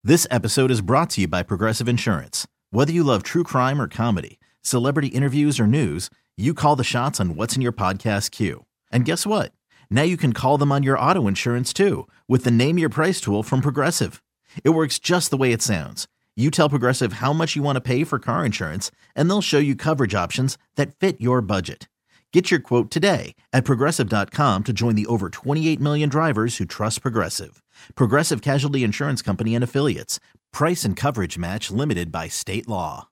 This episode is brought to you by Progressive Insurance. Whether you love true crime or comedy, celebrity interviews or news, you call the shots on what's in your podcast queue. And guess what? Now you can call them on your auto insurance too with the Name Your Price tool from Progressive. It works just the way it sounds. You tell Progressive how much you want to pay for car insurance, and they'll show you coverage options that fit your budget. Get your quote today at Progressive.com to join the over 28 million drivers who trust Progressive. Progressive Casualty Insurance Company and Affiliates. Price and coverage match limited by state law.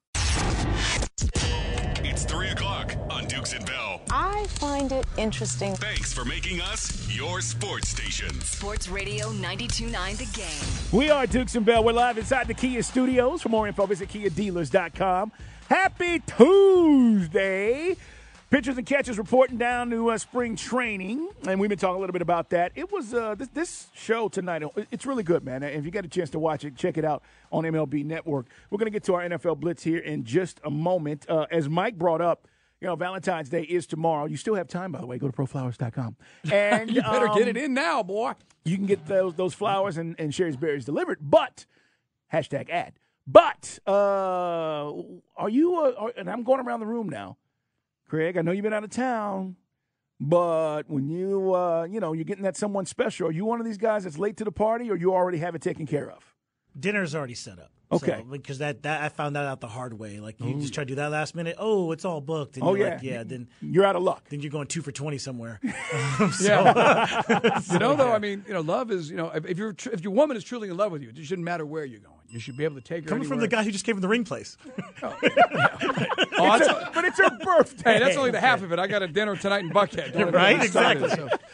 It's 3 o'clock on Dukes and Bell. I find it interesting. Thanks for making us your sports station. Sports Radio 92.9 The Game. We are Dukes and Bell. We're live inside the Kia studios. For more info, visit KiaDealers.com. Happy Tuesday. Pitchers and catchers reporting down to spring training, and we've been talking a little bit about that. It was this show tonight. It's really good, man. If you get a chance to watch it, check it out on MLB Network. We're going to get to our NFL Blitz here in just a moment. As Mike brought up, Valentine's Day is tomorrow. You still have time, by the way. Go to proflowers.com. And you better get it in now, boy. You can get those flowers and Sherry's berries delivered, but #ad. But are you? And I'm going around the room now. Craig, I know you've been out of town, but when you're getting that someone special, are you one of these guys that's late to the party, or you already have it taken care of? Dinner's already set up. Okay. So, because that I found that out the hard way. Like, you just try to do that last minute. Oh, it's all booked. And then you're out of luck. Then you're going 2 for 20 somewhere. Yeah. Love is, if your woman is truly in love with you, it shouldn't matter where you're going. You should be able to take her Coming anywhere. from the guy who just gave him the ring place. But it's her birthday. Hey, that's only the half of it. I got a dinner tonight in Buckhead. Right? Exactly.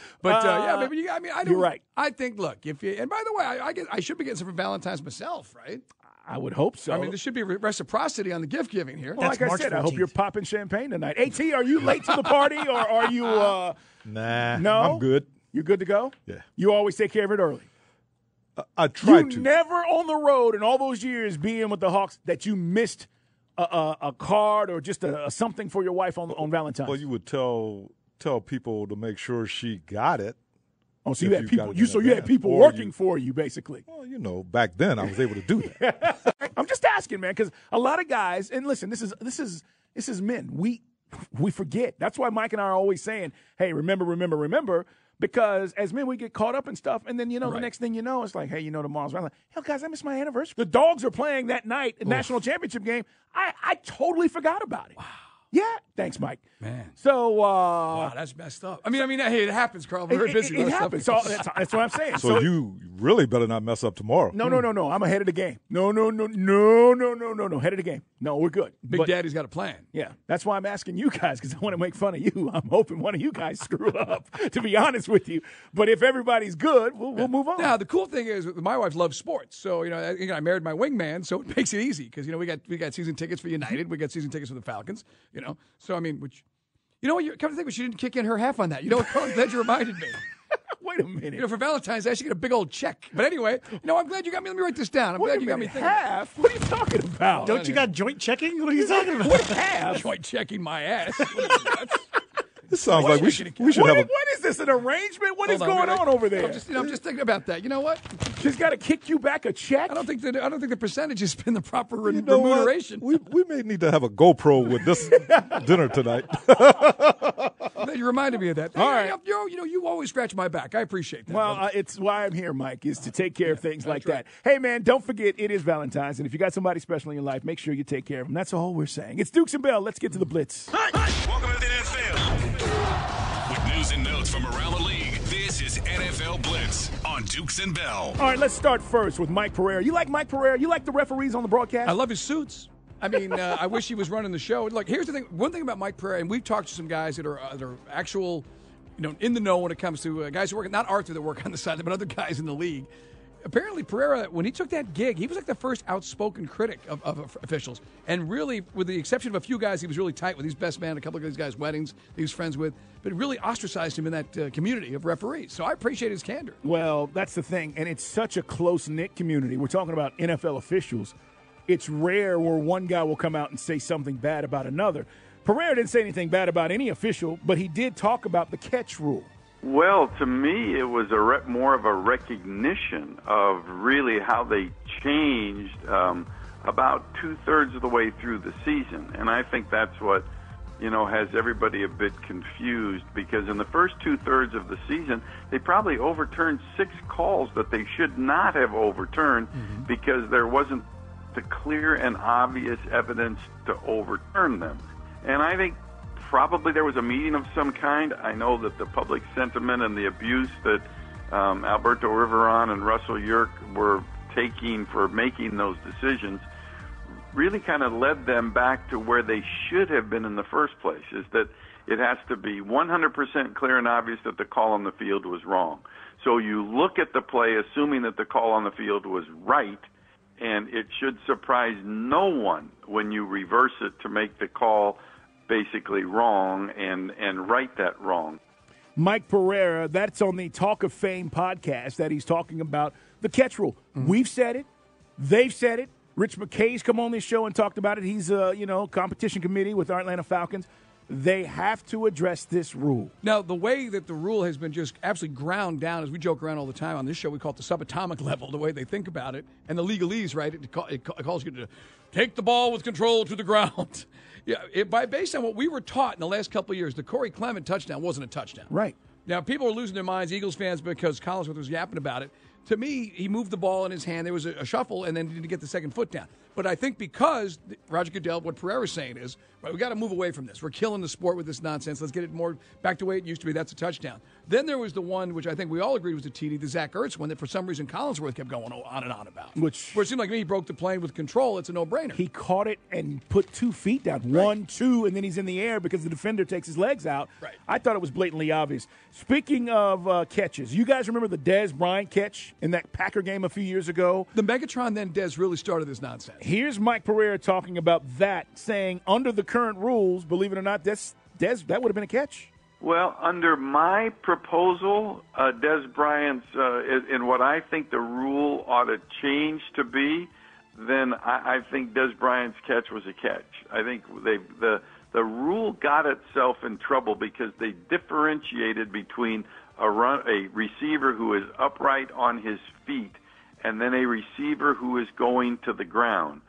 You're right. I think, look, and by the way, I should be getting some for Valentine's myself, right? I would hope so. I mean, there should be reciprocity on the gift giving here. Well, like I said, 14th. I hope you're popping champagne tonight. AT, are you late to the party, or are you? Nah, no, I'm good. You're good to go? Yeah. You always take care of it early? I try to. You never on the road in all those years being with the Hawks that you missed a card or just something for your wife on Valentine's? Well, you would tell people to make sure she got it. Oh, so you had people. You had people working for you, basically. Well, back then I was able to do that. I'm just asking, man, because a lot of guys, and listen, this is men. We forget. That's why Mike and I are always saying, "Hey, remember." Because as men, we get caught up in stuff, and then the next thing you know, it's like, hey, tomorrow's Valentine's. Hell, guys, I missed my anniversary. The Dogs are playing that night, the national championship game. I totally forgot about it. Wow. Yeah, thanks, Mike. Man. So, wow, that's messed up. I mean, hey, it happens, Carl. I'm very busy. It happens. So that's what I'm saying. So you really better not mess up tomorrow. No. I'm ahead of the game. No. Head of the game. No, we're good. Big Daddy's got a plan. Yeah, that's why I'm asking you guys, because I want to make fun of you. I'm hoping one of you guys screw up, to be honest with you. But if everybody's good, we'll move on. Now, the cool thing is my wife loves sports. So, I married my wingman, so it makes it easy because, we got season tickets for United. We got season tickets for the Falcons, So, I mean, which, come to think of it, she didn't kick in her half on that. I'm glad you reminded me. Wait a minute. For Valentine's Day, I should get a big old check. But anyway, I'm glad you got me. Let me write this down. I'm glad you got me thinking. Half? What are you talking about? Don't you got joint checking? What are you talking about? What half? Joint checking my ass. This sounds like we should have a. What is this, an arrangement? What is going on over there? I'm just thinking about that. You know what? She's got to kick you back a check? I don't think the percentage has been the proper remuneration. We may need to have a GoPro with this dinner tonight. You reminded me of that. All right. You always scratch my back. I appreciate that. Well, it's why I'm here, Mike, is to take care of things like that. Hey, man, don't forget, it is Valentine's, and if you got somebody special in your life, make sure you take care of them. That's all we're saying. It's Dukes and Bell. Let's get to the Blitz. Welcome to the NFL. With news and notes from around the league, this is NFL Blitz on Dukes and Bell. All right, let's start first with Mike Pereira. You like Mike Pereira? You like the referees on the broadcast? I love his suits. I mean, I wish he was running the show. Look, here's the thing. One thing about Mike Pereira, and we've talked to some guys that are actual, in the know when it comes to guys who work, not Arthur that work on the side, but other guys in the league. Apparently, Pereira, when he took that gig, he was like the first outspoken critic of officials. And really, with the exception of a few guys, he was really tight with. He's best man at a couple of these guys' weddings that he was friends with. But it really ostracized him in that community of referees. So I appreciate his candor. Well, that's the thing. And it's such a close-knit community. We're talking about NFL officials. It's rare where one guy will come out and say something bad about another. Pereira didn't say anything bad about any official, but he did talk about the catch rule. Well, to me, it was more of a recognition of really how they changed about two-thirds of the way through the season. And I think that's what, has everybody a bit confused, because in the first two-thirds of the season, they probably overturned 6 calls that they should not have overturned because there wasn't the clear and obvious evidence to overturn them. And I think probably there was a meeting of some kind. I know that the public sentiment and the abuse that Alberto Riveron and Russell Yerk were taking for making those decisions really kind of led them back to where they should have been in the first place, is that it has to be 100% clear and obvious that the call on the field was wrong. So you look at the play assuming that the call on the field was right, and it should surprise no one when you reverse it to make the call basically wrong and right that wrong. Mike Pereira, that's on the Talk of Fame podcast that he's talking about the catch rule. We've said it. They've said it. Rich McKay's come on this show and talked about it. He's competition committee with our Atlanta Falcons. They have to address this rule. Now, the way that the rule has been just absolutely ground down, as we joke around all the time on this show, we call it the subatomic level, the way they think about it, and the legalese, right? It calls you to take the ball with control to the ground. Based on what we were taught in the last couple of years, the Corey Clement touchdown wasn't a touchdown. Right. Now, people are losing their minds, Eagles fans, because Collinsworth was yapping about it. To me, he moved the ball in his hand. There was a shuffle, and then he didn't get the second foot down. But I think because Roger Goodell, what Pereira's saying is, right, we got to move away from this. We're killing the sport with this nonsense. Let's get it more back to the way it used to be. That's a touchdown. Then there was the one, which I think we all agreed was the TD, the Zach Ertz one, that for some reason Collinsworth kept going on and on about. Where it seemed like he broke the plane with control. It's a no-brainer. He caught it and put 2 feet down. Right. 1, 2, and then he's in the air because the defender takes his legs out. Right. I thought it was blatantly obvious. Speaking of catches, you guys remember the Dez Bryant catch in that Packer game a few years ago? The Megatron then Dez really started this nonsense. Here's Mike Pereira talking about that, saying under the current rules, believe it or not, Dez, that would have been a catch. Well, under my proposal, Dez Bryant's, in what I think the rule ought to change to be, then I think Dez Bryant's catch was a catch. I think the rule got itself in trouble because they differentiated between a receiver who is upright on his feet and then a receiver who is going to the ground.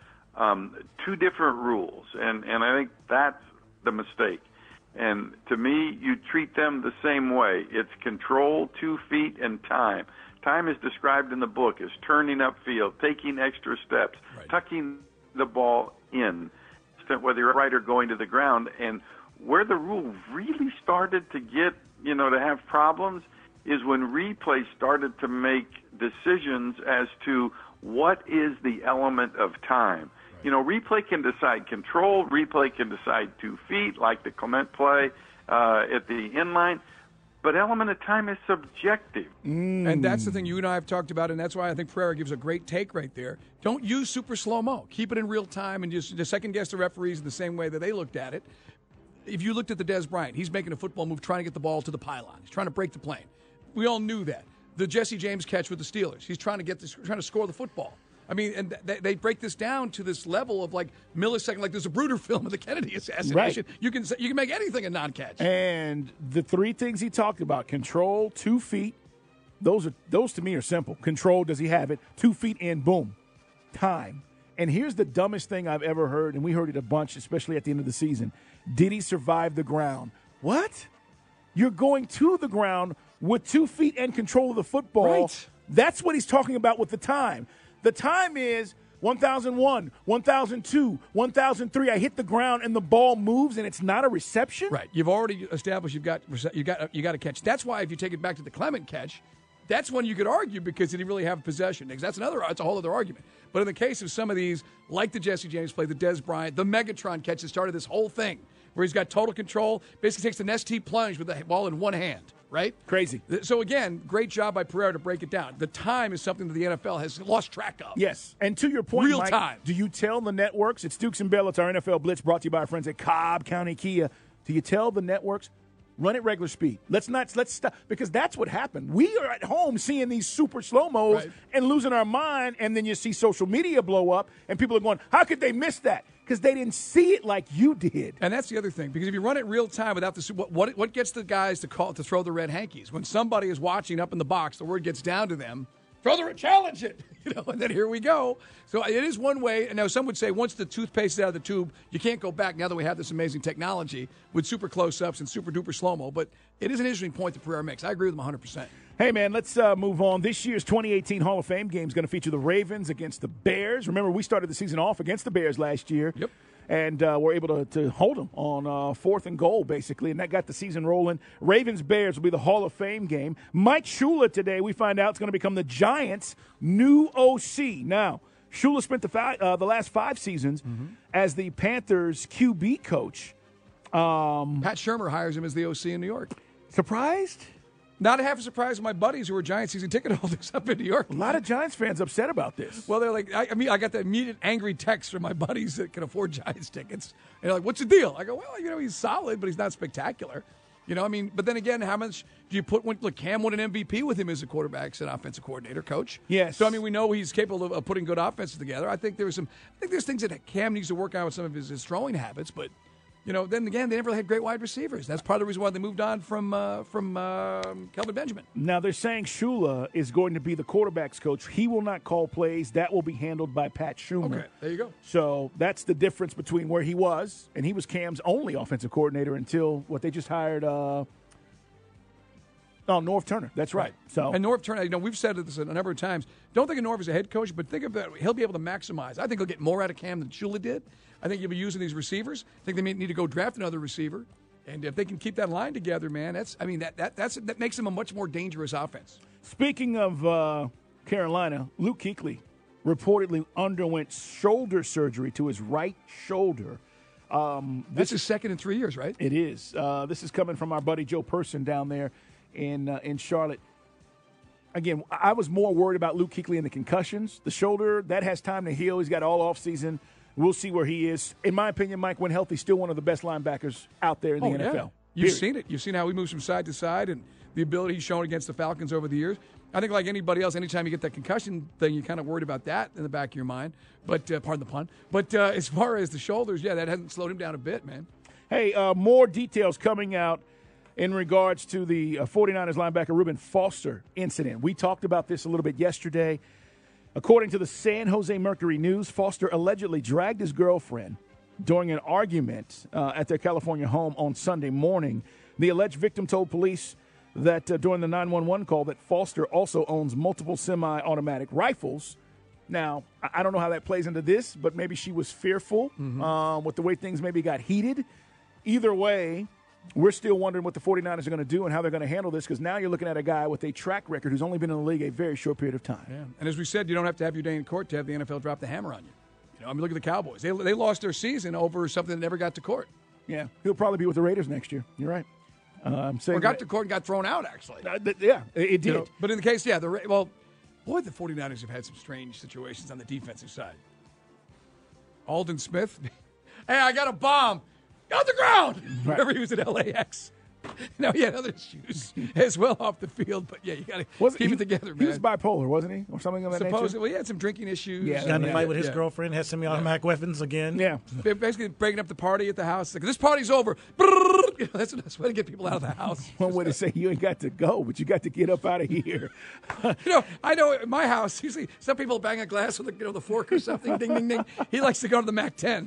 2 different rules, and I think that's the mistake. And to me, you treat them the same way. It's control, 2 feet, and time. Time is described in the book as turning upfield, taking extra steps, tucking the ball in, whether you're right or going to the ground. And where the rule really started to get, to have problems is when replay started to make decisions as to what is the element of time. Replay can decide control. Replay can decide 2 feet, like the Clement play at the inline. But element of time is subjective. And that's the thing you and I have talked about, and that's why I think Pereira gives a great take right there. Don't use super slow-mo. Keep it in real time and just second-guess the referees in the same way that they looked at it. If you looked at the Dez Bryant, he's making a football move, trying to get the ball to the pylon. He's trying to break the plane. We all knew that. The Jesse James catch with the Steelers, he's trying to score the football. I mean, and they break this down to this level of like millisecond, like there's a Bruder film of the Kennedy assassination. Right. You can make anything a non-catch. And the 3 things he talked about: control, 2 feet. Those to me are simple. Control, does he have it? 2 feet and boom, time. And here's the dumbest thing I've ever heard, and we heard it a bunch, especially at the end of the season. Did he survive the ground? What? You're going to the ground with 2 feet and control of the football. Right. That's what he's talking about with the time. The time is 1001, 1002, 1003. I hit the ground and the ball moves and it's not a reception? Right. You've already established you got a catch. That's why if you take it back to the Clement catch, that's when you could argue because did he really have possession? Because that's a whole other argument. But in the case of some of these, like the Jesse James play, the Dez Bryant, the Megatron catch that started this whole thing, where he's got total control, basically takes an ST plunge with the ball in one hand, right? Crazy. So, again, great job by Pereira to break it down. The time is something that the NFL has lost track of. Yes. And to your point, real Mike, time. Do you tell the networks, it's Dukes and Bell, it's our NFL Blitz brought to you by our friends at Cobb County Kia. Do you tell the networks, Run at regular speed. Let's stop, because that's what happened. We are at home seeing these super slow-mos and losing our mind, and then you see social media blow up, and people are going, how could they miss that? Because they didn't see it like you did. And that's the other thing, because if you run it real time without the what gets the guys to throw the red hankies? When somebody is watching up in the box, the word gets down to them, challenge it, and then here we go. So it is one way. And now some would say once the toothpaste is out of the tube, you can't go back now that we have this amazing technology with super close-ups and super duper slow-mo. But it is an interesting point that Pereira makes. I agree with him 100%. Hey, man, let's move on. This year's 2018 Hall of Fame game is going to feature the Ravens against the Bears. Remember, we started the season off against the Bears last year. Yep. And we're able to hold them on 4th and goal, basically, and that got the season rolling. Ravens-Bears will be the Hall of Fame game. Mike Shula today, we find out, is going to become the Giants' new OC. Now, Shula spent the last 5 seasons as the Panthers' QB coach. Pat Shurmur hires him as the OC in New York. Surprised? Not half a surprise to my buddies who are Giants season ticket holders up in New York. A lot of Giants fans upset about this. Well, they're like, I got the immediate angry text from my buddies that can afford Giants tickets. And they're like, what's the deal? I go, well, he's solid, but he's not spectacular. But then again, how much do you put – look, Cam won an MVP with him as a quarterback and offensive coordinator, coach. Yes. So, we know he's capable of putting good offenses together. I think there's things that Cam needs to work out with some of his throwing habits, but – then again, they never had great wide receivers. That's part of the reason why they moved on from Kelvin Benjamin. Now, they're saying Shula is going to be the quarterback's coach. He will not call plays. That will be handled by Pat Shurmur. Okay, there you go. So that's the difference between where he was, and he was Cam's only offensive coordinator until they just hired Norv Turner. That's right. So and Norv Turner, we've said this a number of times. Don't think of Norv as a head coach, but think of that. He'll be able to maximize. I think he'll get more out of Cam than Shula did. I think he'll be using these receivers. I think they may need to go draft another receiver. And if they can keep that line together, man, that makes them a much more dangerous offense. Speaking of Carolina, Luke Kuechly reportedly underwent shoulder surgery to his right shoulder. That's his second in 3 years, right? It is. This is coming from our buddy Joe Person down there in Charlotte. Again, I was more worried about Luke Kuechly and the concussions. The shoulder, that has time to heal. He's got all offseason. We'll see where he is. In my opinion, Mike, when healthy, still one of the best linebackers out there in the NFL. Yeah. You've seen it. You've seen how he moves from side to side and the ability he's shown against the Falcons over the years. I think like anybody else, anytime you get that concussion thing, you're kind of worried about that in the back of your mind. But pardon the pun. But as far as the shoulders, that hasn't slowed him down a bit, man. Hey, more details coming out in regards to the 49ers linebacker Reuben Foster incident. We talked about this a little bit yesterday. According to the San Jose Mercury News, Foster allegedly dragged his girlfriend during an argument at their California home on Sunday morning. The alleged victim told police that during the 911 call that Foster also owns multiple semi-automatic rifles. Now, I don't know how that plays into this, but maybe she was fearful with the way things maybe got heated. Either way, we're still wondering what the 49ers are going to do and how they're going to handle this, because now you're looking at a guy with a track record who's only been in the league a very short period of time. Yeah. And as we said, you don't have to have your day in court to have the NFL drop the hammer on you. Look at the Cowboys. They lost their season over something that never got to court. Yeah, he'll probably be with the Raiders next year. You're right. Or got to court and got thrown out, actually. Yeah, it did. But in the case, the 49ers have had some strange situations on the defensive side. Alden Smith. Hey, I got a bomb. On the ground. Right. Remember, he was at LAX. Now he had other issues as well off the field, but yeah, you got to keep it together, man. He was bipolar, wasn't he, or something of that nature? Supposedly, he had some drinking issues. Yeah, got in a fight with his girlfriend. Has semi-automatic weapons again. Yeah, basically breaking up the party at the house. Like, this party's over. That's the best way to get people out of the house. One way to say you ain't got to go, but you got to get up out of here. I know in my house, usually some people bang a glass with the fork or something. Ding, ding, ding. He likes to go to the Mac 10.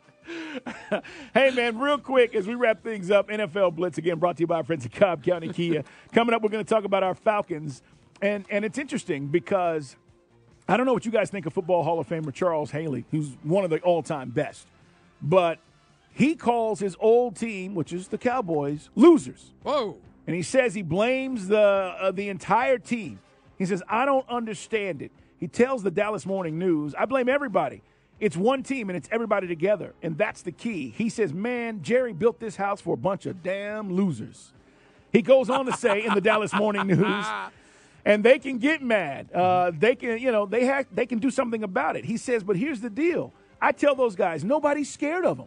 Hey, man, real quick as we wrap things up, NFL Blitz, again, brought to you by our friends at Cobb County Kia. Coming up, we're going to talk about our Falcons. And it's interesting because I don't know what you guys think of Football Hall of Famer Charles Haley, who's one of the all-time best. But he calls his old team, which is the Cowboys, losers. Whoa. And he says he blames the entire team. He says, I don't understand it. He tells the Dallas Morning News, I blame everybody. It's one team, and it's everybody together, and that's the key. He says, man, Jerry built this house for a bunch of damn losers. He goes on to say in the Dallas Morning News, and they can get mad. They can do something about it. He says, but here's the deal. I tell those guys, nobody's scared of them.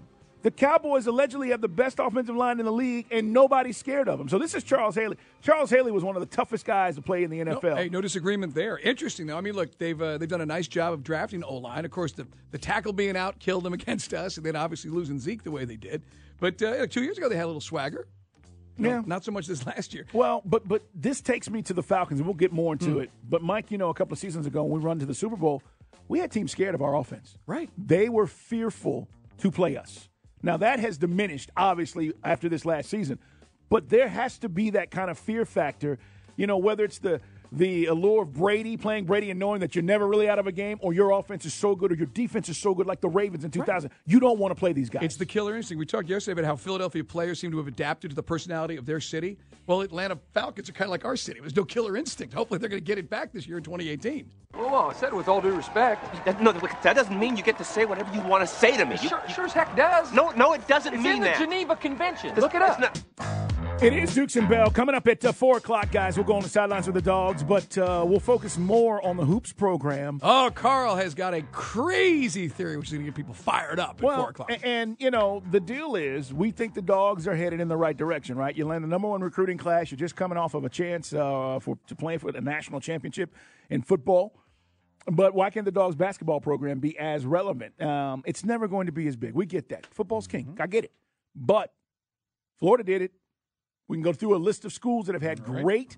The Cowboys allegedly have the best offensive line in the league, and nobody's scared of them. So this is Charles Haley. Charles Haley was one of the toughest guys to play in the NFL. No disagreement there. Interesting, though. I mean, look, they've done a nice job of drafting O-line. Of course, the tackle being out killed them against us, and then obviously losing Zeke the way they did. But 2 years ago, they had a little swagger. Yeah. Not so much this last year. Well, but this takes me to the Falcons, and we'll get more into it. But, Mike, a couple of seasons ago when we run to the Super Bowl, we had teams scared of our offense. Right. They were fearful to play us. Now, that has diminished, obviously, after this last season. But there has to be that kind of fear factor, whether it's the allure of playing Brady and knowing that you're never really out of a game, or your offense is so good or your defense is so good like the Ravens in 2000. Right. You don't want to play these guys. It's the killer instinct. We talked yesterday about how Philadelphia players seem to have adapted to the personality of their city. Well, Atlanta Falcons are kind of like our city. There's no killer instinct. Hopefully they're going to get it back this year in 2018. Well, I said it with all due respect. No, that doesn't mean you get to say whatever you want to say to me. Sure as heck does. No, it doesn't mean that. It's in the Geneva Convention. Look it up. It is Dukes and Bell. Coming up at 4 o'clock, guys. We'll go on the sidelines with the Dogs, but we'll focus more on the Hoops program. Oh, Carl has got a crazy theory which is going to get people fired up at 4 o'clock. And, the deal is we think the Dogs are headed in the right direction, right? You land the number 1 recruiting class. You're just coming off of a chance to play for a national championship in football. But why can't the Dogs basketball program be as relevant? It's never going to be as big. We get that. Football's king. Mm-hmm. I get it. But Florida did it. We can go through a list of schools that have had great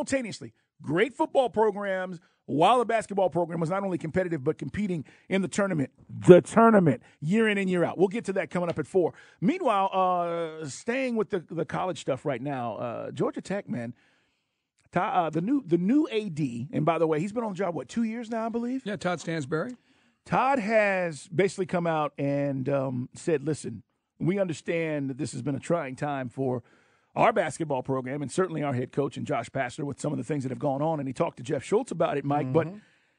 football programs while the basketball program was not only competitive but competing in the tournament, year in and year out. We'll get to that coming up at 4. Meanwhile, staying with the college stuff right now, Georgia Tech, man, the new AD, and by the way, he's been on the job, 2 years now, I believe? Yeah, Todd Stansbury. Todd has basically come out and said, listen, we understand that this has been a trying time for our basketball program and certainly our head coach and Josh Pastner with some of the things that have gone on. And he talked to Jeff Schultz about it, Mike. Mm-hmm. But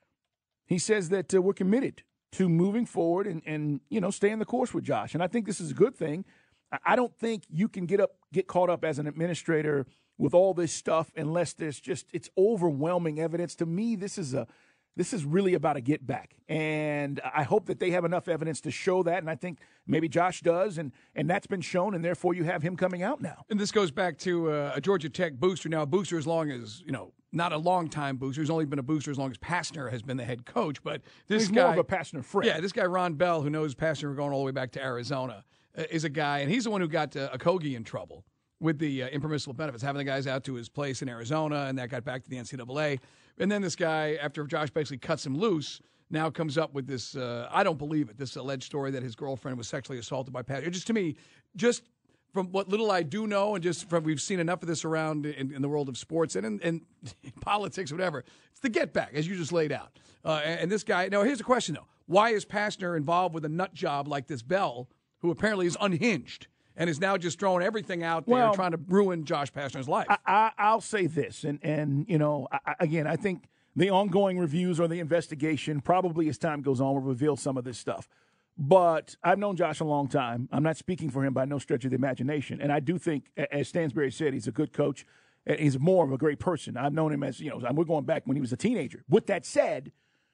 he says that we're committed to moving forward and staying the course with Josh. And I think this is a good thing. I don't think you can get caught up as an administrator with all this stuff unless there's it's overwhelming evidence. To me, this is really about a get back. And I hope that they have enough evidence to show that. And I think maybe Josh does. And that's been shown. And therefore you have him coming out now. And this goes back to a Georgia Tech booster. Now, a booster as long as, not a long-time booster. He's only been a booster as long as Pastner has been the head coach. But this he's guy, more of a Pastner friend. Yeah, this guy, Ron Bell, who knows Pastner going all the way back to Arizona, is a guy. And he's the one who got Okogie in trouble with the impermissible benefits, having the guys out to his place in Arizona, and that got back to the NCAA. And then this guy, after Josh basically cuts him loose, now comes up with this, I don't believe it, this alleged story that his girlfriend was sexually assaulted by Pat. Just to me, just from what little I do know, and just from we've seen enough of this around in the world of sports and in politics, whatever, it's the get back, as you just laid out. And this guy, now here's the question, though. Why is Pastner involved with a nut job like this Bell, who apparently is unhinged? And is now just throwing everything out there, trying to ruin Josh Pastner's life. I'll say this, and again, I think the ongoing reviews or the investigation probably as time goes on will reveal some of this stuff. But I've known Josh a long time. I'm not speaking for him by no stretch of the imagination. And I do think, as Stansbury said, he's a good coach. He's more of a great person. I've known him as, we're going back when he was a teenager. With that said,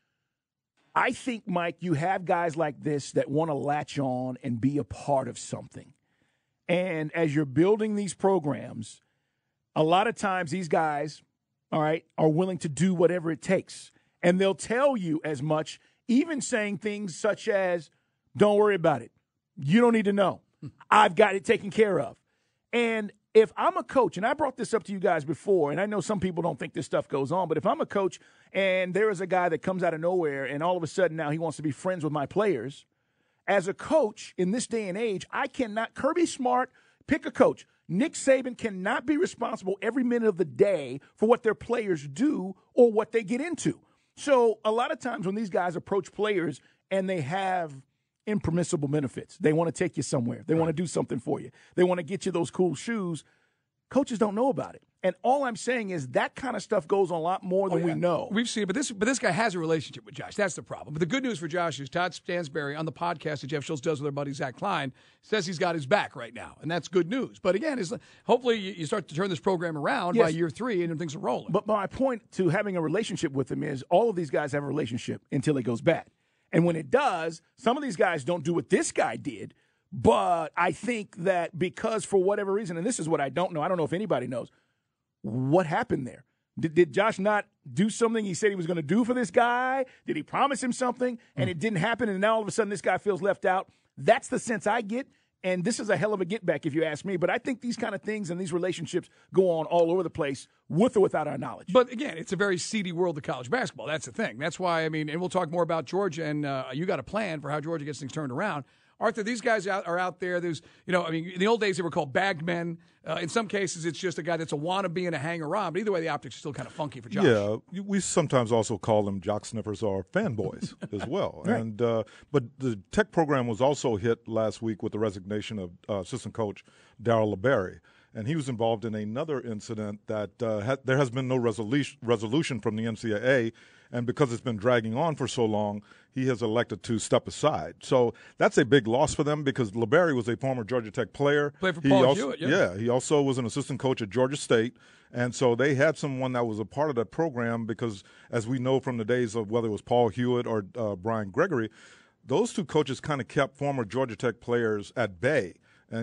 I think, Mike, you have guys like this that want to latch on and be a part of something. And as you're building these programs, a lot of times these guys, all right, are willing to do whatever it takes. And they'll tell you as much, even saying things such as, don't worry about it. You don't need to know. I've got it taken care of. And if I'm a coach, and I brought this up to you guys before, and I know some people don't think this stuff goes on, but if I'm a coach and there is a guy that comes out of nowhere and all of a sudden now he wants to be friends with my players, as a coach in this day and age, I cannot – Kirby Smart, pick a coach. Nick Saban cannot be responsible every minute of the day for what their players do or what they get into. So a lot of times when these guys approach players and they have impermissible benefits, they want to take you somewhere. They want to do something for you. They want to get you those cool shoes. Coaches don't know about it. And all I'm saying is that kind of stuff goes on a lot more than we know. We've seen it, but this guy has a relationship with Josh. That's the problem. But the good news for Josh is Todd Stansbury on the podcast that Jeff Schultz does with our buddy Zach Klein says he's got his back right now, and that's good news. But again, hopefully you start to turn this program around by year 3 and things are rolling. But my point to having a relationship with him is all of these guys have a relationship until it goes bad. And when it does, some of these guys don't do what this guy did, But I think that because for whatever reason, and this is what I don't know if anybody knows, what happened there. Did Josh not do something he said he was going to do for this guy? Did he promise him something and it didn't happen, and now all of a sudden this guy feels left out? That's the sense I get, and this is a hell of a get back if you ask me. But I think these kind of things and these relationships go on all over the place with or without our knowledge. But again, it's a very seedy world of college basketball. That's the thing. That's why, and we'll talk more about Georgia, and you got a plan for how Georgia gets things turned around. Arthur, these guys are out there. There's, in the old days they were called bagged men. In some cases, it's just a guy that's a wannabe and a hanger-on. But either way, the optics are still kind of funky for Josh. Yeah, we sometimes also call them jock sniffers or fanboys as well. Right. And but the Tech program was also hit last week with the resignation of assistant coach Darryl LeBerry. And he was involved in another incident that there has been no resolution from the NCAA. And because it's been dragging on for so long, he has elected to step aside. So that's a big loss for them because LeBerry was a former Georgia Tech player. Played for Paul Hewitt, yeah. He also was an assistant coach at Georgia State. And so they had someone that was a part of that program because, as we know from the days of whether it was Paul Hewitt or Brian Gregory, those two coaches kind of kept former Georgia Tech players at bay.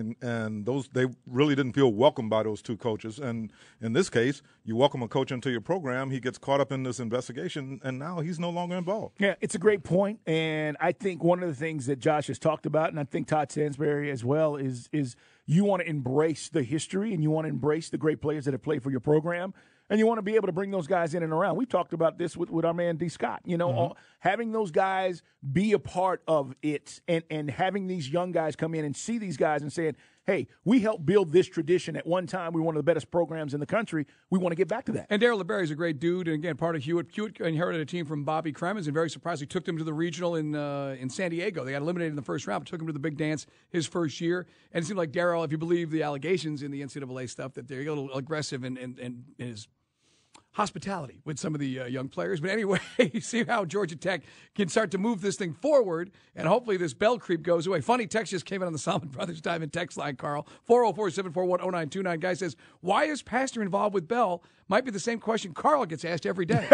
And those they really didn't feel welcomed by those two coaches. And in this case, you welcome a coach into your program, he gets caught up in this investigation, and now he's no longer involved. Yeah, it's a great point. And I think one of the things that Josh has talked about, and I think Todd Sansbury as well, is you want to embrace the history and you want to embrace the great players that have played for your program. And you want to be able to bring those guys in and around. We've talked about this with our man D. Scott. Having those guys be a part of it and having these young guys come in and see these guys and saying, hey, we helped build this tradition. At one time, we were one of the best programs in the country. We want to get back to that. And Darryl LeBerry is a great dude. And, again, part of Hewitt. Hewitt inherited a team from Bobby Cremins, and very surprised he took them to the regional in San Diego. They got eliminated in the first round, but took him to the big dance his first year. And it seemed like Darryl, if you believe the allegations in the NCAA stuff, that they're a little aggressive in his hospitality with some of the young players. But anyway, you see how Georgia Tech can start to move this thing forward, and hopefully this bell creep goes away. Funny text just came in on the Salmon Brothers Diamond text line, Carl. 404-741-0929. Guy says, why is Pastor involved with Bell? Might be the same question Carl gets asked every day.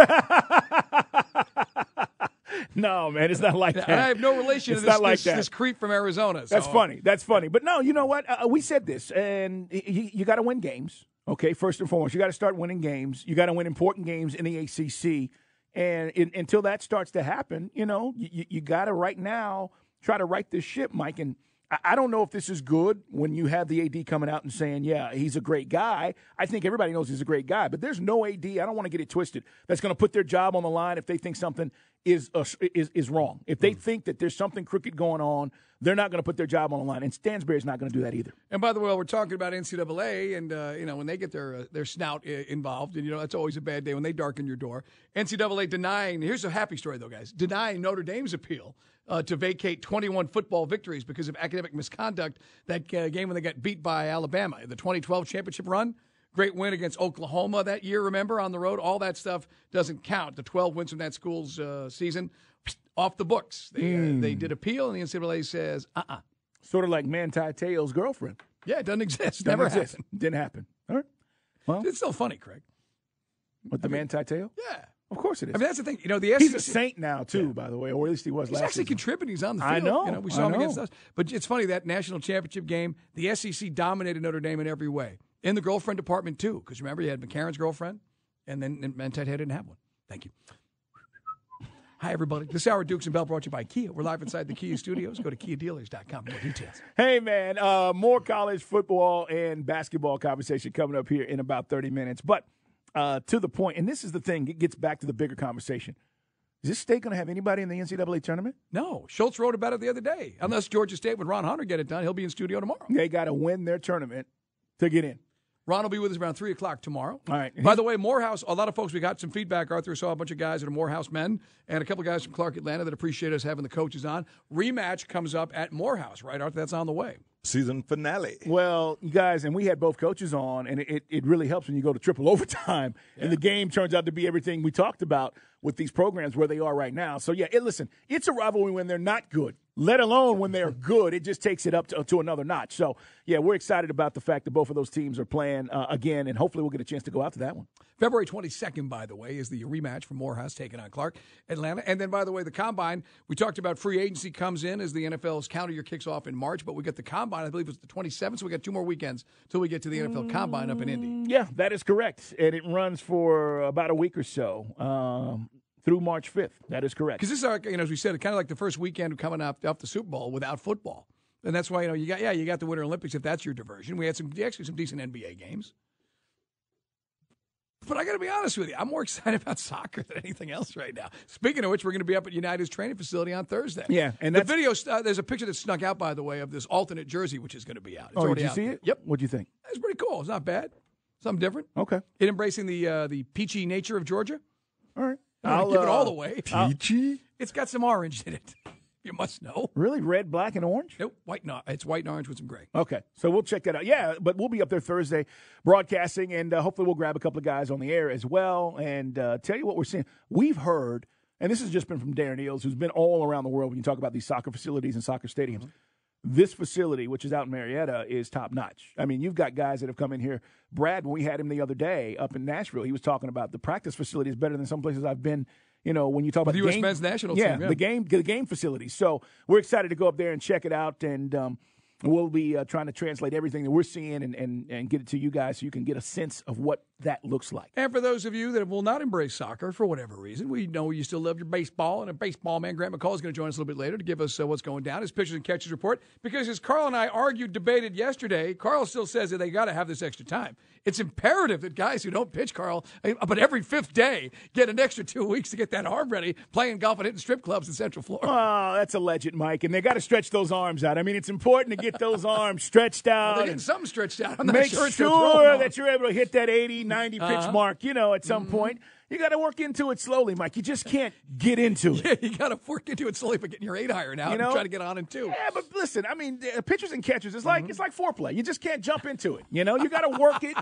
No, man, it's not like that. I have no relation to this creep from Arizona. So. That's funny. That's funny. But no, you know what? We said this, and you got to win games. Okay, first and foremost, you got to start winning games. You got to win important games in the ACC. And until that starts to happen, you got to right now try to right this ship, Mike. And I don't know if this is good when you have the AD coming out and saying, yeah, he's a great guy. I think everybody knows he's a great guy. But there's no AD, I don't want to get it twisted, that's going to put their job on the line if they think something is wrong. If they think that there's something crooked going on, they're not going to put their job on the line. And Stansbury's not going to do that either. And by the way, we're talking about NCAA, and when they get their snout involved, and that's always a bad day when they darken your door. NCAA denying. Here's a happy story though, guys. Denying Notre Dame's appeal to vacate 21 football victories because of academic misconduct. That game when they got beat by Alabama, the 2012 championship run. Great win against Oklahoma that year, remember, on the road. All that stuff doesn't count. The 12 wins from that school's season, off the books. They did appeal, and the NCAA says, Sort of like Manti Te'o's girlfriend. Yeah, it doesn't exist. Never happened. Didn't happen. All right. Well, it's still funny, Craig. With the Manti Te'o? Yeah. Of course it is. I mean, that's the thing. The SEC, he's a saint now, too, by the way, or at least he was last season. He's actually contributing. He's on the field. I know. We saw him against us. But it's funny, that national championship game, the SEC dominated Notre Dame in every way. In the girlfriend department, too, because remember, you had McCarron's girlfriend, and then Manti Te'o didn't have one. Thank you. Hi, everybody. This hour, Dukes and Bell, brought to you by Kia. We're live inside the Kia studios. Go to KiaDealers.com for more details. Hey, man, more college football and basketball conversation coming up here in about 30 minutes. But to the point, and this is the thing, it gets back to the bigger conversation. Is this state going to have anybody in the NCAA tournament? No. Schultz wrote about it the other day. Unless Georgia State with Ron Hunter get it done, he'll be in studio tomorrow. They got to win their tournament to get in. Ron will be with us around 3 o'clock tomorrow. All right. By the way, Morehouse, a lot of folks, we got some feedback. Arthur saw a bunch of guys that are Morehouse men and a couple guys from Clark Atlanta that appreciate us having the coaches on. Rematch comes up at Morehouse, right, Arthur? That's on the way. Season finale. Well, you guys, and we had both coaches on, and it really helps when you go to triple overtime, and the game turns out to be everything we talked about with these programs where they are right now. So, yeah, listen, it's a rivalry when they're not good, let alone when they're good. It just takes it up to another notch. So, yeah, we're excited about the fact that both of those teams are playing again, and hopefully we'll get a chance to go out to that one. February 22nd, by the way, is the rematch for Morehouse taking on Clark, Atlanta. And then, by the way, the Combine, we talked about free agency comes in as the NFL's calendar year kicks off in March, but we got the Combine, I believe it's the 27th, so we got 2 more weekends till we get to the NFL Combine up in Indy. Yeah, that is correct. And it runs for about a week or so. Through March 5th. That is correct. Because this is, as we said, kind of like the first weekend coming up the Super Bowl without football. And that's why, you got the Winter Olympics if that's your diversion. We had some decent NBA games. But I got to be honest with you, I'm more excited about soccer than anything else right now. Speaking of which, we're going to be up at United's training facility on Thursday. Yeah. And the video, there's a picture that snuck out, by the way, of this alternate jersey, which is going to be out. It's did you see it? Yep. What'd you think? It's pretty cool. It's not bad. Something different. Okay. It embracing the peachy nature of Georgia. All right. I'll give it all the way. Peachy? It's got some orange in it. You must know. Really? Red, black, and orange? Nope. White. No, it's white and orange with some gray. Okay. So we'll check that out. Yeah, but we'll be up there Thursday broadcasting, and hopefully we'll grab a couple of guys on the air as well and tell you what we're seeing. We've heard, and this has just been from Darren Eels, who's been all around the world when you talk about these soccer facilities and soccer stadiums. Mm-hmm. This facility, which is out in Marietta, is top-notch. I mean, you've got guys that have come in here. Brad, when we had him the other day up in Nashville, he was talking about the practice facility is better than some places I've been. When you talk about the U.S. men's national team, the game facility. So we're excited to go up there and check it out, and we'll be trying to translate everything that we're seeing and get it to you guys so you can get a sense of what that looks like. And for those of you that will not embrace soccer for whatever reason, we know you still love your baseball, and a baseball man, Grant McCall, is going to join us a little bit later to give us what's going down, his pitchers and catches report. Because as Carl and I debated yesterday, Carl still says that they got to have this extra time. It's imperative that guys who don't pitch, Carl, but every fifth day, get an extra 2 weeks to get that arm ready, playing golf and hitting strip clubs in Central Florida. Oh, that's a legend, Mike. And they got to stretch those arms out. I mean, it's important to get those arms stretched out. They're getting something stretched out. I'm not make sure that you're able to hit that 80, 90 pitch mark, at some point. You got to work into it slowly, Mike. You just can't get into it. Yeah, you got to work into it slowly by getting your 8-iron out and try to get on in 2. Yeah, but listen, I mean, pitchers and catchers, it's like foreplay. You just can't jump into it. You got to work it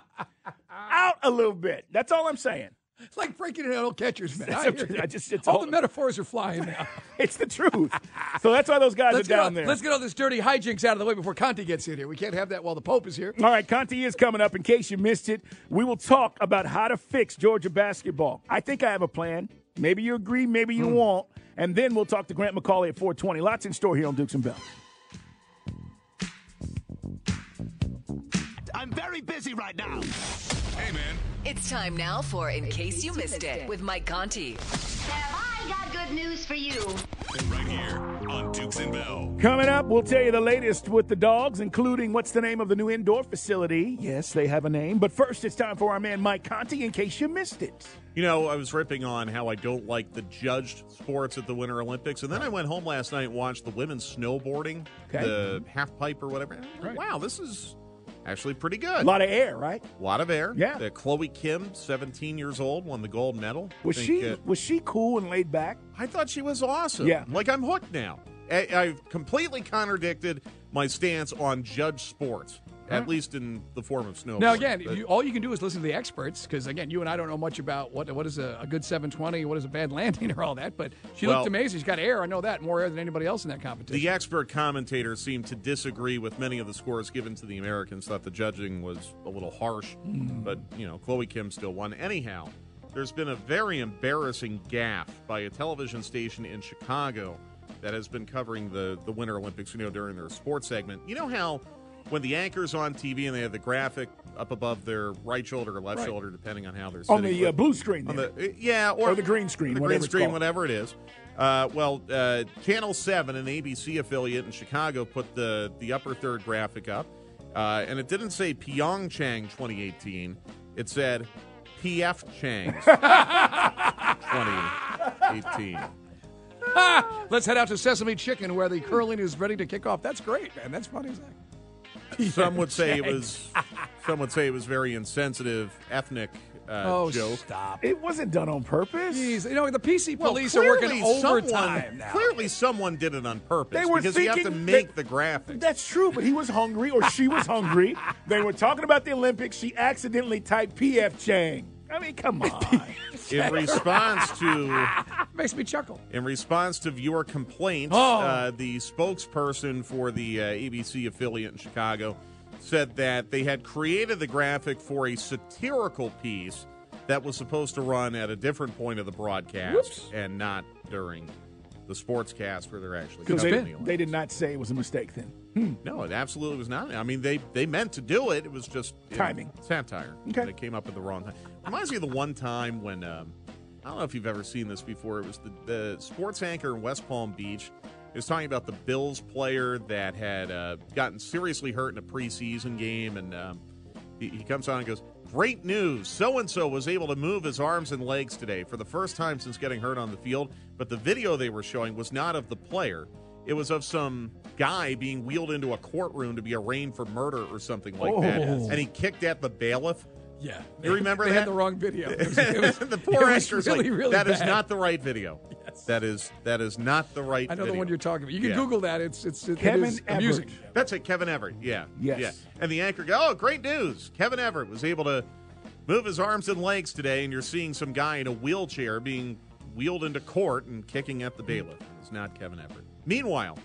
out a little bit. That's all I'm saying. It's like breaking in old catchers, man. It's all the metaphors are flying now. It's the truth. So that's why those guys are down there. Let's get all this dirty hijinks out of the way before Conti gets in here. We can't have that while the Pope is here. All right, Conti is coming up. In case you missed it, we will talk about how to fix Georgia basketball. I think I have a plan. Maybe you agree, maybe you won't. And then we'll talk to Grant McCauley at 4:20. Lots in store here on Dukes and Bell. I'm very busy right now. Hey, man. It's time now for In Case You Missed It with Mike Conti. Have I got good news for you? Right here on Dukes and Bell. Coming up, we'll tell you the latest with the Dogs, including what's the name of the new indoor facility. Yes, they have a name. But first, it's time for our man Mike Conti, in case you missed it. I was ripping on how I don't like the judged sports at the Winter Olympics, and then I went home last night and watched the women's snowboarding, the half pipe or whatever. Wow, this is actually pretty good. A lot of air, right? A lot of air. Yeah. Chloe Kim, 17 years old, won the gold medal. Was she cool and laid back? I thought she was awesome. Yeah. Like, I'm hooked now. I've completely contradicted my stance on judged sports, at least in the form of snowboarding. Now, again, all you can do is listen to the experts, because, again, you and I don't know much about what is a good 720, what is a bad landing or all that, but she looked amazing. She's got air. I know that. More air than anybody else in that competition. The expert commentators seemed to disagree with many of the scores given to the Americans, thought the judging was a little harsh, but, Chloe Kim still won. Anyhow, there's been a very embarrassing gaffe by a television station in Chicago that has been covering the Winter Olympics, during their sports segment. You know how when the anchor's on TV and they have the graphic up above their right shoulder or left shoulder, depending on how they're sitting. On the blue screen. Or the green screen. The green screen, whatever it is. Channel 7, an ABC affiliate in Chicago, put the upper third graphic up, and it didn't say Pyeongchang 2018. It said PF Chang's 2018. Let's head out to Sesame Chicken, where the curling is ready to kick off. That's great, man. That's funny as heck. Some would say it was very insensitive, ethnic joke. Stop! It wasn't done on purpose. Jeez, the PC police are working overtime now. Clearly, someone did it on purpose. They were because you have to make the graphic. That's true, but he was hungry, or she was hungry. They were talking about the Olympics. She accidentally typed PF Chang. I mean, come on. In response to makes me chuckle. In response to viewer complaints, the spokesperson for the ABC affiliate in Chicago said that they had created the graphic for a satirical piece that was supposed to run at a different point of the broadcast and not during the sportscast where they're actually covering the they did not say it was a mistake then. No, it absolutely was not. I mean, they meant to do it. It was just timing. Satire. Okay. They came up at the wrong time. Reminds me of the one time when, I don't know if you've ever seen this before, it was the sports anchor in West Palm Beach. He was talking about the Bills player that had gotten seriously hurt in a preseason game, and he comes on and goes, "Great news! So-and-so was able to move his arms and legs today for the first time since getting hurt on the field, but the video they were showing was not of the player. It was of some guy being wheeled into a courtroom to be arraigned for murder or something like that, and he kicked at the bailiff." Yeah. You remember they that? had the wrong video. The poor actor's really, like, really that is bad. not the right video. Yes. That is not the right I know video. the one you're talking about. You can Google that. It Kevin is Everett. amusing. That's it, Kevin Everett. Yeah. Yes. Yeah. And the anchor goes, "Oh, great news. Kevin Everett was able to move his arms and legs today, and you're seeing some guy in a wheelchair being wheeled into court and kicking at the bailiff." It's not Kevin Everett. Meanwhile,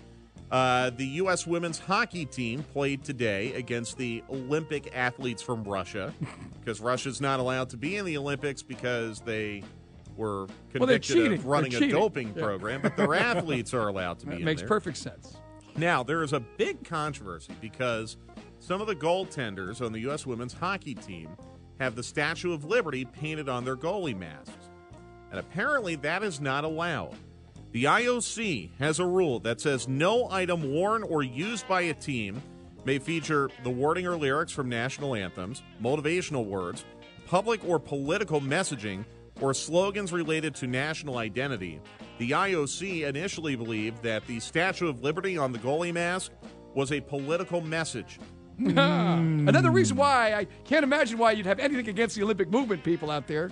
the U.S. women's hockey team played today against the Olympic athletes from Russia, because Russia's not allowed to be in the Olympics because they were convicted of running a doping program, but their athletes are allowed to be in there. Makes perfect sense. Now, there is a big controversy because some of the goaltenders on the U.S. women's hockey team have the Statue of Liberty painted on their goalie masks, and apparently that is not allowed. The IOC has a rule that says no item worn or used by a team may feature the wording or lyrics from national anthems, motivational words, public or political messaging, or slogans related to national identity. The IOC initially believed that the Statue of Liberty on the goalie mask was a political message. Another reason why I can't imagine why you'd have anything against the Olympic movement people out there.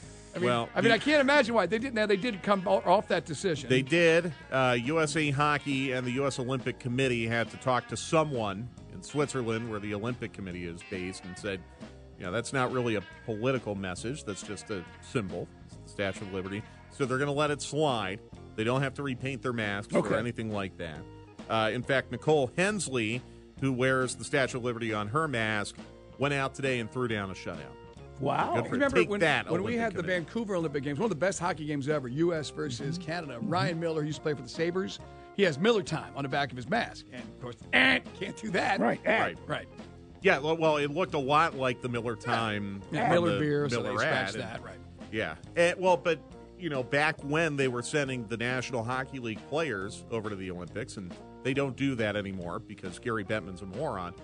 I can't imagine why they didn't. Now they did come off that decision. They did. USA Hockey and the U.S. Olympic Committee had to talk to someone in Switzerland, where the Olympic Committee is based, and said, that's not really a political message. That's just a symbol. It's the Statue of Liberty. So they're going to let it slide. They don't have to repaint their masks or anything like that. In fact, Nicole Hensley, who wears the Statue of Liberty on her mask, went out today and threw down a shutout. Wow. Remember when we had the Vancouver Olympic Games, one of the best hockey games ever, U.S. versus Canada. Ryan Miller, who used to play for the Sabres, he has Miller time on the back of his mask. And, of course, can't do that. Right. Yeah, well, it looked a lot like the Miller time. Yeah, Miller beer, Miller so they scratched ad. that, right. Yeah. But, back when they were sending the National Hockey League players over to the Olympics, and they don't do that anymore because Gary Bettman's a moron,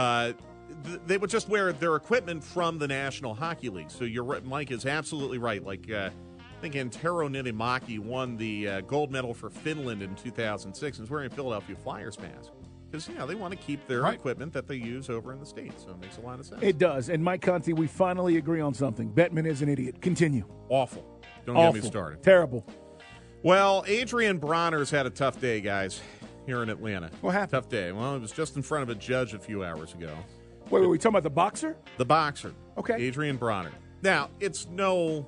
they would just wear their equipment from the National Hockey League. So Mike is absolutely right. Like, I think Antero Niittymaki won the gold medal for Finland in 2006 and is wearing a Philadelphia Flyers mask. Because, they want to keep their equipment that they use over in the States. So it makes a lot of sense. It does. And Mike Conti, we finally agree on something. Bettman is an idiot. Continue. Awful. Don't Awful. get me started. Terrible. Well, Adrian Bronner's had a tough day, guys, here in Atlanta. What happened? Tough day. Well, it was just in front of a judge a few hours ago. Wait, we talking about the boxer? The boxer. Okay. Adrian Bronner. Now, it's no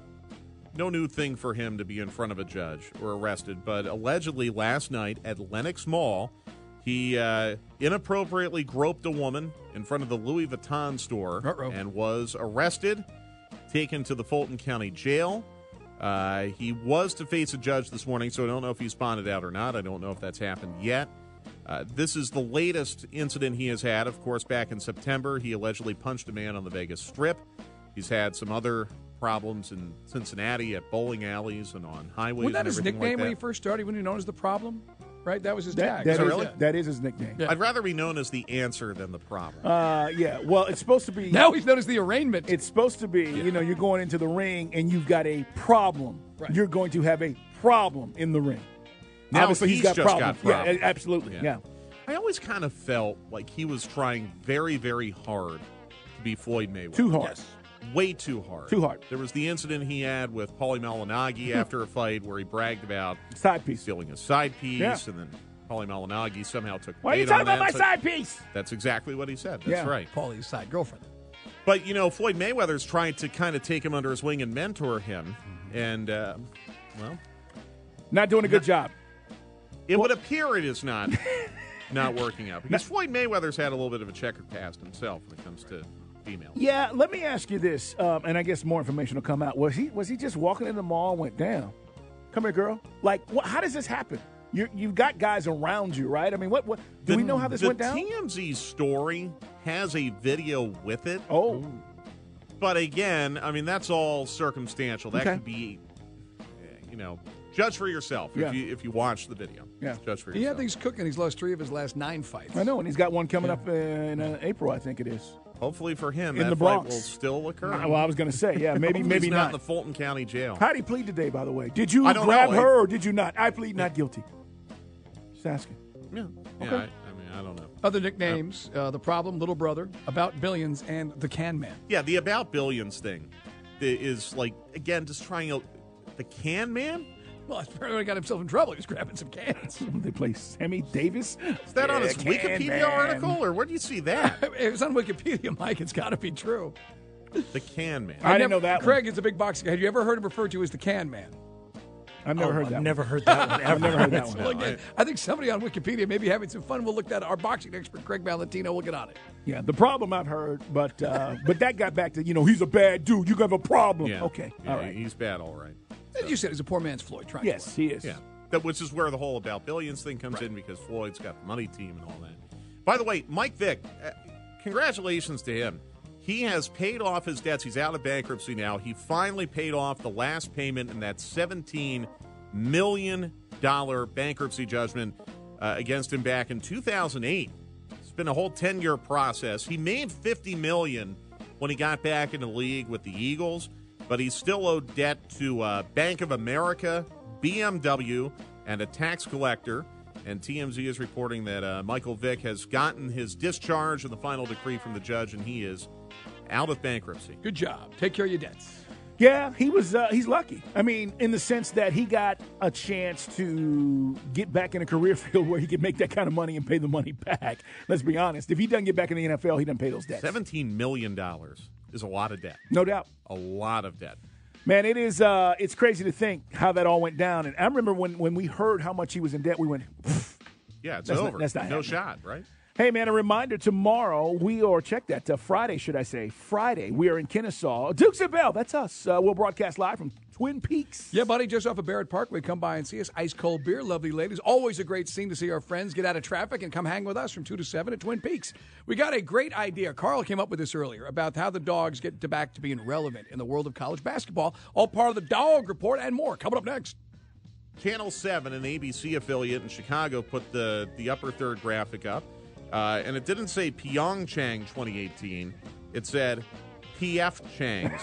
new thing for him to be in front of a judge or arrested, but allegedly last night at Lenox Mall, he inappropriately groped a woman in front of the Louis Vuitton store and was arrested, taken to the Fulton County Jail. He was to face a judge this morning, so I don't know if he's bonded out or not. I don't know if that's happened yet. This is the latest incident he has had. Of course, back in September, he allegedly punched a man on the Vegas Strip. He's had some other problems in Cincinnati at bowling alleys and on highways. Wasn't that his everything nickname like when that. he first started? When he known as the problem, right? That was his tag. That is his nickname. I'd rather be known as the answer than the problem. Yeah. Well, it's supposed to be. Now he's known as the arraignment. It's supposed to be. You're going into the ring and you've got a problem. Right. You're going to have a problem in the ring. Now obviously he's got just problems. got problems. Yeah, absolutely. Yeah. I always kind of felt like he was trying very, very hard to be Floyd Mayweather. Too hard. Yes. Way too hard. Too hard. There was the incident he had with Paulie Malignaggi after a fight where he bragged about side piece, stealing a side piece, Yeah. and then Paulie Malignaggi somehow took Why are you bait on talking about that. my side piece? That's exactly what he said. That's right. Paulie's side girlfriend. But, Floyd Mayweather's trying to kind of take him under his wing and mentor him. And, not doing a good job. It would appear it is not working out. Because Floyd Mayweather's had a little bit of a checkered past himself when it comes to females. Yeah, let me ask you this, and I guess more information will come out. Was he just walking in the mall and went, damn, come here, girl? Like, how does this happen? You've got guys around you, right? I mean, what do we know how this went down? The TMZ story has a video with it. Oh. But again, I mean, that's all circumstantial. That could be, judge for yourself if you watch the video. Yeah. Judge for yourself. He had things cooking. He's lost 3 of his last 9 fights. I know, and he's got one coming up in April, I think it is. Hopefully for him, in that the fight Bronx will still occur. Well, I was going to say, maybe he's not. in the Fulton County Jail. How did he plead today, by the way? Did you I don't grab know. her or did you not? I plead not guilty. Just asking. Yeah. Okay. I don't know. Other nicknames, The Problem, Little Brother, About Billions, and The Can Man. Yeah, the About Billions thing is like, again, just trying out the Can Man? Well, that's where he got himself in trouble. He was grabbing some cans. They play Sammy Davis. Is that on his Wikipedia article, or where do you see that? It was on Wikipedia, Mike. It's got to be true. The Can Man. I didn't know that Craig is a big boxing guy. Have you ever heard him referred to as the Can Man? I've never heard that. I've never heard that one. I've never heard that one. Well, again, I think somebody on Wikipedia may be having some fun. We'll look at our boxing expert, Craig Valentino. We'll get on it. Yeah, the problem I've heard, but that got back to, he's a bad dude. You have a problem. Yeah. Okay, Yeah, all right. He's bad, all right. As you said, he's a poor man's Floyd. Yes, he is. Yeah, which is where the whole About Billions thing comes in, because Floyd's got the money team and all that. By the way, Mike Vick, congratulations to him. He has paid off his debts. He's out of bankruptcy now. He finally paid off the last payment in that $17 million bankruptcy judgment against him back in 2008. It's been a whole 10-year process. He made $50 million when he got back in the league with the Eagles, but he still owed debt to Bank of America, BMW, and a tax collector. And TMZ is reporting that Michael Vick has gotten his discharge and the final decree from the judge, and he is out of bankruptcy. Good job. Take care of your debts. Yeah, he's lucky. I mean, in the sense that he got a chance to get back in a career field where he could make that kind of money and pay the money back. Let's be honest. If he doesn't get back in the NFL, he doesn't pay those debts. $17 million is a lot of debt. No doubt. A lot of debt. Man, it is. It's crazy to think how that all went down. And I remember when we heard how much he was in debt, we went, yeah, it's that's over. That's not no happening. shot, right? Hey, man, a reminder, tomorrow Friday, should I say, Friday, we are in Kennesaw. Dukes and Bell, that's us. We'll broadcast live from Twin Peaks. Yeah, buddy, just off of Barrett Parkway. Come by and see us. Ice cold beer, lovely ladies. Always a great scene to see our friends get out of traffic and come hang with us from 2 to 7 at Twin Peaks. We got a great idea. Carl came up with this earlier about how the dogs get back to being relevant in the world of college basketball. All part of the Dog Report and more. Coming up next. Channel 7, an ABC affiliate in Chicago, put the upper third graphic up. And it didn't say Pyeongchang 2018. It said PF Chang's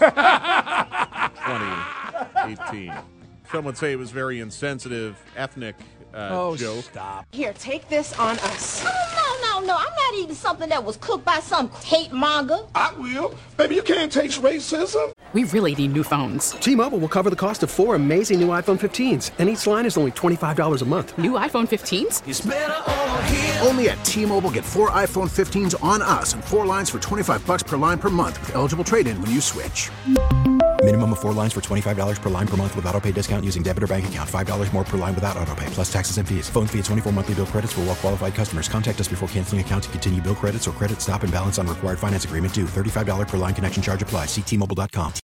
2018. Some would say it was very insensitive, ethnic joke. Stop. Here, take this on us. Oh, no. I'm not eating something that was cooked by some hate monger. I will. Baby, you can't taste racism. We really need new phones. T-Mobile will cover the cost of 4 amazing new iPhone 15s, and each line is only $25 a month. New iPhone 15s? It's better over here. Only at T-Mobile, get 4 iPhone 15s on us and 4 lines for $25 per line per month with eligible trade-in when you switch. Minimum of 4 lines for $25 per line per month with autopay discount using debit or bank account. $5 more per line without autopay, plus taxes and fees. Phone fee at 24 monthly bill credits for well-qualified customers. Contact us before canceling account to continue bill credits or credit stop and balance on required finance agreement due. $35 per line connection charge applies. See T-Mobile.com.